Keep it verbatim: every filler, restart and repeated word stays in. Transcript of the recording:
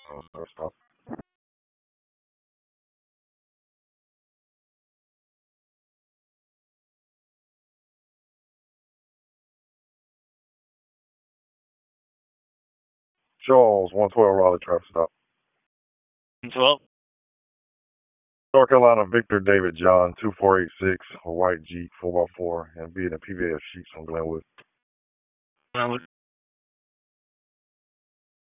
Oh, no, stop. Charles, one twelve Raleigh traffic stop. twelve. North Carolina, Victor David John, two four eight six, a white Jeep, four by four, and being a P V S Sheets on Glenwood. Glenwood.